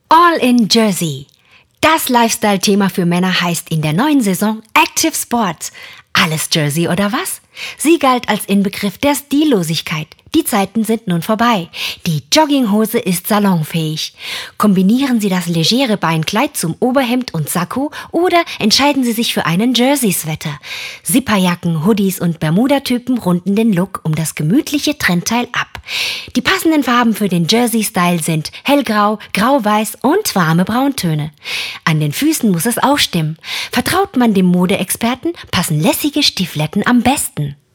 All in Jersey. Das Lifestyle-Thema für Männer heißt in der neuen Saison Active Sports. Alles Jersey oder was? Sie galt als Inbegriff der Stillosigkeit. Die Zeiten sind nun vorbei. Die Jogginghose ist salonfähig. Kombinieren Sie das legere Beinkleid zum Oberhemd und Sakko oder entscheiden Sie sich für einen Jersey-Sweater. Zipperjacken, Hoodies und Bermuda-Typen runden den Look um das gemütliche Trendteil ab. Die passenden Farben für den Jersey-Style sind hellgrau, grau-weiß und warme Brauntöne. An den Füßen muss es auch stimmen. Vertraut man dem Modeexperten, passen lässige Stiefeletten am besten.